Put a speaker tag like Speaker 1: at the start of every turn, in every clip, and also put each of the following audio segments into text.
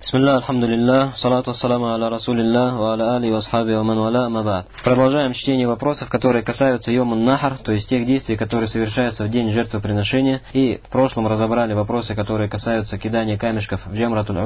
Speaker 1: Бисмилля, алхамдулилля, салату ассаламу аля расулилля, ва аля али ва асхаби ва ман валя, ама ба'д. Продолжаем чтение вопросов, которые касаются йомун нахар, то есть тех действий, которые совершаются в день жертвоприношения. И в прошлом разобрали вопросы, которые касаются кидания камешков в джамратуль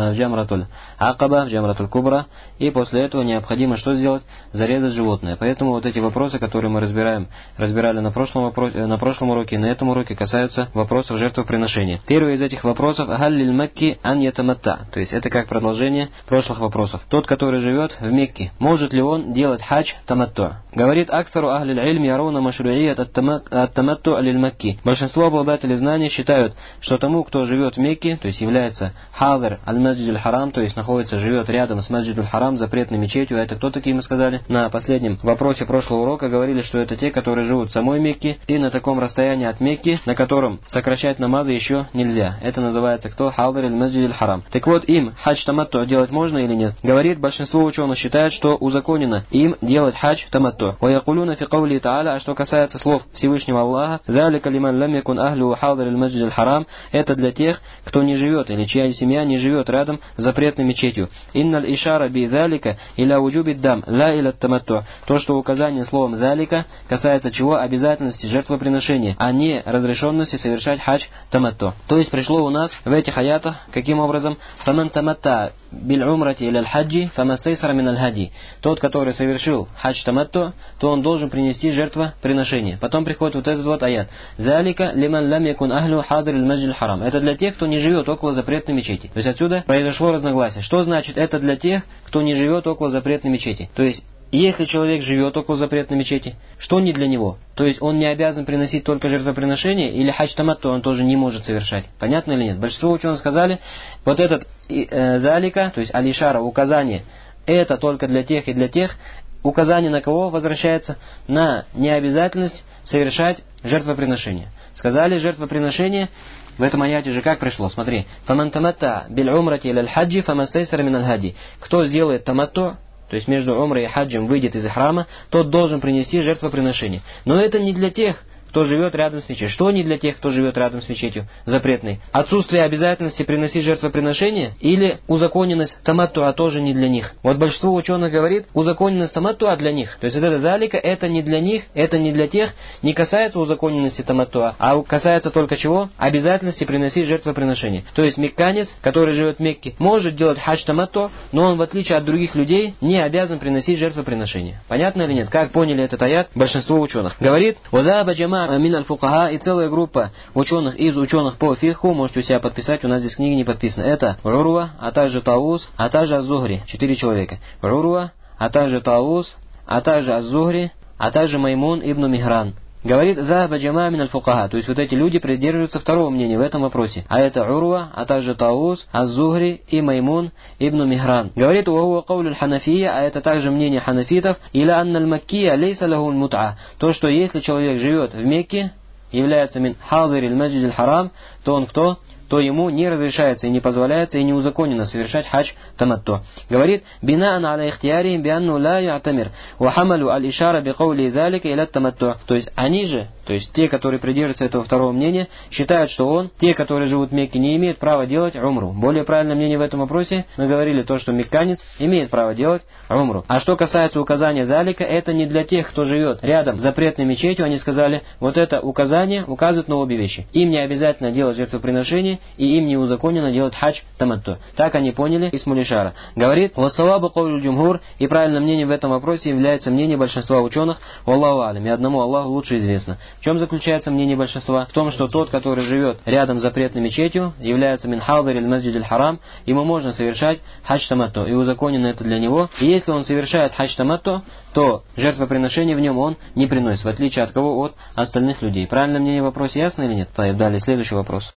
Speaker 1: акаба, в джамратуль кубра. И после этого необходимо что сделать? Зарезать животное. Поэтому вот эти вопросы, которые мы разбирали на прошлом уроке и на этом уроке, касаются вопросов жертвоприношения. Первый из этих вопросов «Галлиль Макки ан ятаматта», то есть это как продолжение прошлых вопросов. Тот, который живет в Мекке, может ли он делать хадж таматту? Говорит Аксару ахлиль ильм яруна машруият ат-таматту алиль Макки. Большинство обладателей знаний считают, что тому, кто живет в Мекке, то есть является хадр аль-Масджид аль-Харам, то есть живет рядом с Масджид аль-Харам, запретной мечетью. А это кто такие, мы сказали? На последнем вопросе прошлого урока говорили, что это те, которые живут в самой Мекке и на таком расстоянии от Мекки, на котором сокращать намазы еще нельзя. Это называется кто? Хадр аль-Масджид аль-Харам. Так вот, им хадж таматту делать можно или нет? Говорит, большинство ученых считает, что узаконено им делать хадж таматту. ويقولون في قوله تعالى, а что касается слов Всевышнего Аллаха, ذلك لمن لم يكن أهله حاضر المسجد الحرام, это для тех, кто не живет или чья семья не живет рядом с запретной мечетью. إن الإشارة بذلك إلى وجوب الدم لا إلى التمتع. То, что указание словом ذلك касается чего? Обязательности жертвоприношения, а не разрешенности совершать хадж таматту. То есть пришло у нас в этих аятах, каким образом? فمن تمتع بالعمرة إلى الحج فما استيسر من الهدي. Тот, который совершил хадж таматту, то он должен принести жертвоприношение. Потом приходит вот этот вот аят. ذلك لمن لم يكن أهله حاضر المسجد الحرام. Это для тех, кто не живет около запретной мечети. То есть отсюда произошло разногласие. Что значит это для тех, кто не живет около запретной мечети? То есть если человек живет около запретной мечети, что не для него? То есть он не обязан приносить только жертвоприношение, или хадж таматту он тоже не может совершать. Понятно или нет? Большинство ученых сказали, вот этот залика, то есть алишара, указание, это только для тех и для тех. Указание на кого возвращается? На необязательность совершать жертвоприношение. Сказали жертвоприношение, в этом аяте же как пришло? Смотри. فَمَنْ تَمَتَّعَ بِالْعُمْرَةِ إِلَى الْحَجِّ فَمَا اسْتَيْسَرَ мин аль-хади. Кто сделает таматту, то есть между умрой и хаджем выйдет из храма, тот должен принести жертвоприношение. Но это не для тех, кто живет рядом с мечетью. Что не для тех, кто живет рядом с мечетью запретной? Отсутствие обязательности приносить жертвоприношение или узаконенность таматтуа тоже не для них? Вот большинство ученых говорит, узаконенность таматтуа для них. То есть это залика, это не для них, это не для тех, не касается узаконенности таматтуа, а касается только чего? Обязательности приносить жертвоприношение. То есть мекканец, который живет в Мекке, может делать хадж таматтуа, но он в отличие от других людей не обязан приносить жертвоприношение. Понятно или нет? Как поняли этот аят большинство ученых? Говорит, «Вазаба джама мин аль-фукаха», и целая группа ученых из ученых по фикху, можете у себя подписать, у нас здесь книги не подписаны. Это Урва, а также Таус, а также Az-Зухри. 4 человека. Урва, а также Таус, а также Az-Зухри, а также Маймун ибн Михран. Говорит, «Заба джама мин аль-фукаха», то есть вот эти люди придерживаются второго мнения в этом вопросе. А это Урва, а также Таус, Az-Зухри и Маймун ибн Михран. Говорит, «Уахуа каулю аль-ханафия», а это также мнение ханафитов, «Иля анна аль-маккия лейса лаху аль-мут'a», то, что если человек живет в Мекке, является мин хадир аль-Масджид аль-Харам, то он кто? То ему не разрешается и не позволяется и не узаконено совершать хадж таматту. Говорит, бинаан аля ихтиярихим бианну ла ю'тамир ва хамалу аль-ишара би каули залика иля таматту. То есть они же, то есть те, которые придерживаются этого второго мнения, считают, что те, которые живут в Мекке, не имеют права делать умру. Более правильное мнение в этом вопросе, мы говорили то, что мекканец имеет право делать умру. А что касается указания залика, это не для тех, кто живет рядом с запретной мечетью. Они сказали, вот это указание указывает на обе вещи. Им не обязательно делать жертвоприношение, и им не узаконено делать хадж таматту. Так они поняли из Мулишара. Говорит, «Вассавабу каулю джумхур», и правильное мнение в этом вопросе является мнение большинства ученых, «Валлаху алям», и одному Аллаху лучше известно. В чем заключается мнение большинства? В том, что тот, который живет рядом с запретной мечетью, является мин хадир аль-Масджид аль-Харам, ему можно совершать хадж таматту, и узаконено это для него. И если он совершает хадж таматту, то жертвоприношение в нем он не приносит, в отличие от кого? От остальных людей. Правильное мнение в вопросе ясно или нет? Далее, следующий вопрос.